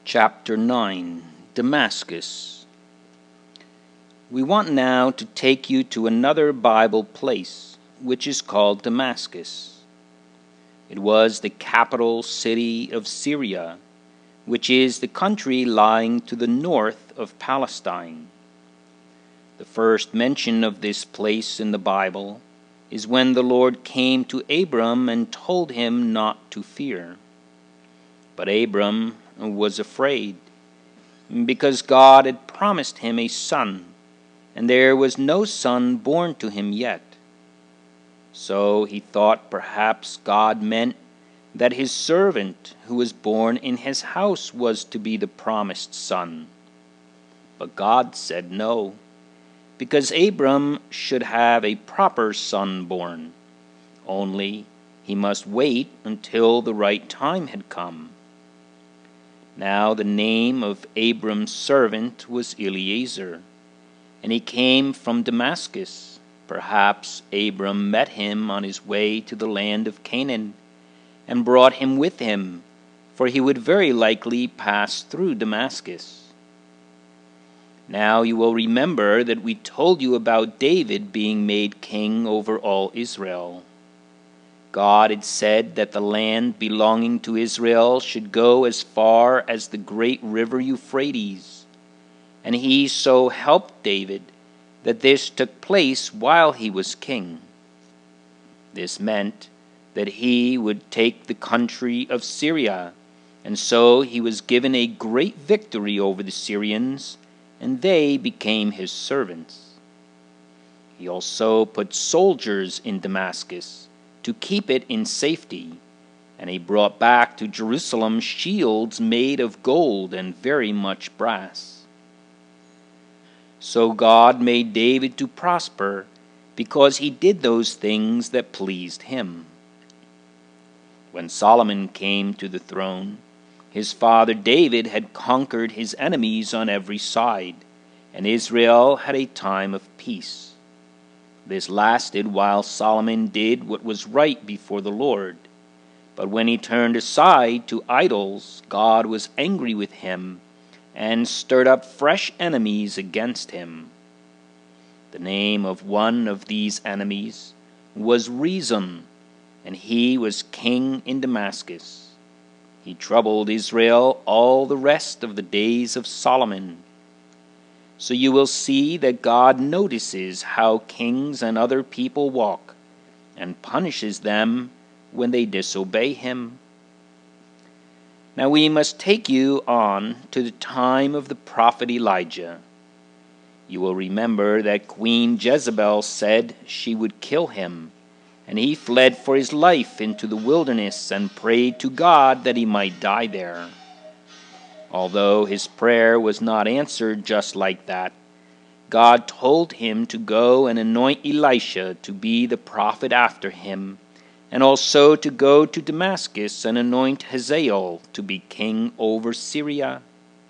Chapter 9, Damascus. We want now to take you to another Bible place, which is called Damascus. It was the capital city of Syria, which is the country lying to the north of Palestine. The first mention of this place in the Bible is when the Lord came to Abram and told him not to fear. But Abram was afraid, because God had promised him a son, and there was no son born to him yet. So he thought perhaps God meant that his servant who was born in his house was to be the promised son. But God said no, because Abram should have a proper son born, only he must wait until the right time had come. Now the name of Abram's servant was Eliezer, and he came from Damascus. Perhaps Abram met him on his way to the land of Canaan, and brought him with him, for he would very likely pass through Damascus. Now you will remember that we told you about David being made king over all Israel. God had said that the land belonging to Israel should go as far as the great river Euphrates, and he so helped David that this took place while he was king. This meant that he would take the country of Syria, and so he was given a great victory over the Syrians, and they became his servants. He also put soldiers in Damascus to keep it in safety, and he brought back to Jerusalem shields made of gold and very much brass. So God made David to prosper, because he did those things that pleased him. When Solomon came to the throne, his father David had conquered his enemies on every side, and Israel had a time of peace. This lasted while Solomon did what was right before the Lord. But when he turned aside to idols, God was angry with him and stirred up fresh enemies against him. The name of one of these enemies was Rezon, and he was king in Damascus. He troubled Israel all the rest of the days of Solomon. So you will see that God notices how kings and other people walk, and punishes them when they disobey him. Now we must take you on to the time of the prophet Elijah. You will remember that Queen Jezebel said she would kill him, and he fled for his life into the wilderness and prayed to God that he might die there. Although his prayer was not answered just like that, God told him to go and anoint Elisha to be the prophet after him, and also to go to Damascus and anoint Hazael to be king over Syria.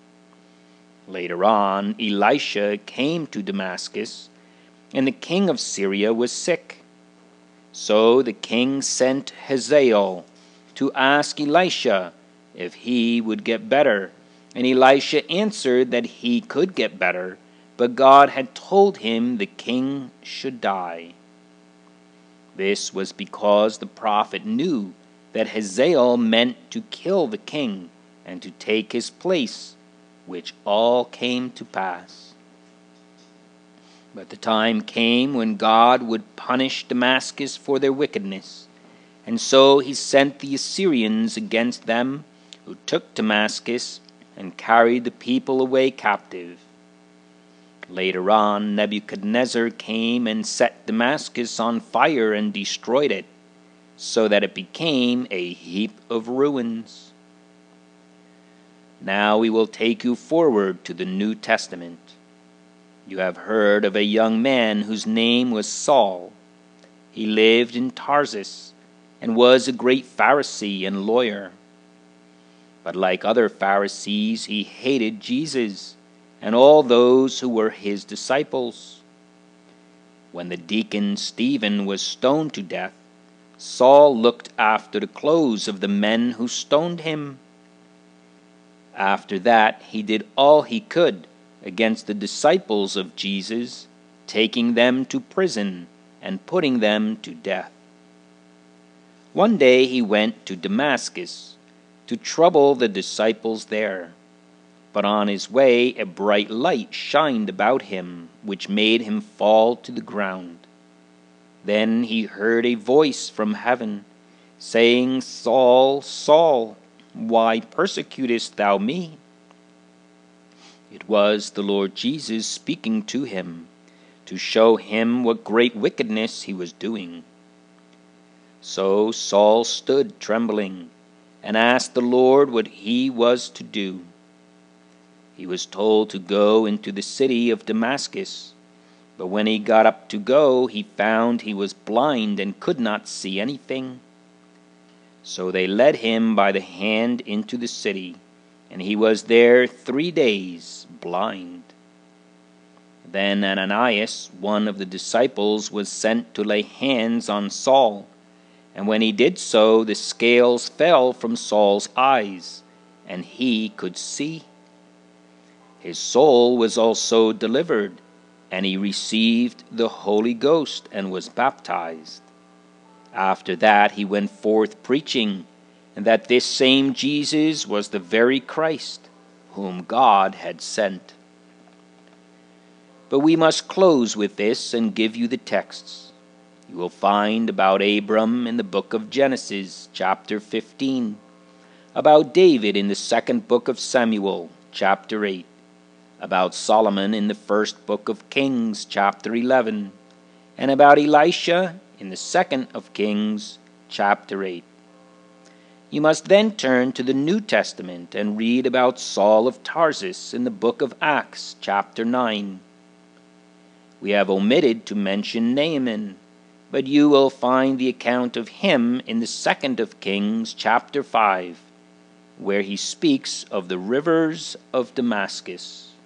Later on, Elisha came to Damascus, and the king of Syria was sick. So the king sent Hazael to ask Elisha if he would get better. And Elisha answered that he could get better, but God had told him the king should die. This was because the prophet knew that Hazael meant to kill the king and to take his place, which all came to pass. But the time came when God would punish Damascus for their wickedness, and so he sent the Assyrians against them, who took Damascus and carried the people away captive. Later on, Nebuchadnezzar came and set Damascus on fire and destroyed it, so that it became a heap of ruins. Now we will take you forward to the New Testament. You have heard of a young man whose name was Saul. He lived in Tarsus and was a great Pharisee and lawyer. But like other Pharisees, he hated Jesus and all those who were his disciples. When the deacon Stephen was stoned to death, Saul looked after the clothes of the men who stoned him. After that, he did all he could against the disciples of Jesus, taking them to prison and putting them to death. One day he went to Damascus to trouble the disciples there. But on his way a bright light shined about him, which made him fall to the ground. Then he heard a voice from heaven, saying, Saul, Saul, why persecutest thou me? It was the Lord Jesus speaking to him, to show him what great wickedness he was doing. So Saul stood trembling, and asked the Lord what he was to do. He was told to go into the city of Damascus, but when he got up to go, he found he was blind and could not see anything. So they led him by the hand into the city, and he was there 3 days blind. Then Ananias, one of the disciples, was sent to lay hands on Saul, and when he did so, the scales fell from Saul's eyes, and he could see. His soul was also delivered, and he received the Holy Ghost and was baptized. After that he went forth preaching, and that this same Jesus was the very Christ, whom God had sent. But we must close with this and give you the texts. You will find about Abram in the book of Genesis, chapter 15, about David in the second book of Samuel, chapter 8, about Solomon in the first book of Kings, chapter 11, and about Elisha in the second of Kings, chapter 8. You must then turn to the New Testament and read about Saul of Tarsus in the book of Acts, chapter 9. We have omitted to mention Naaman, but you will find the account of him in the second of Kings, chapter 5, where he speaks of the rivers of Damascus.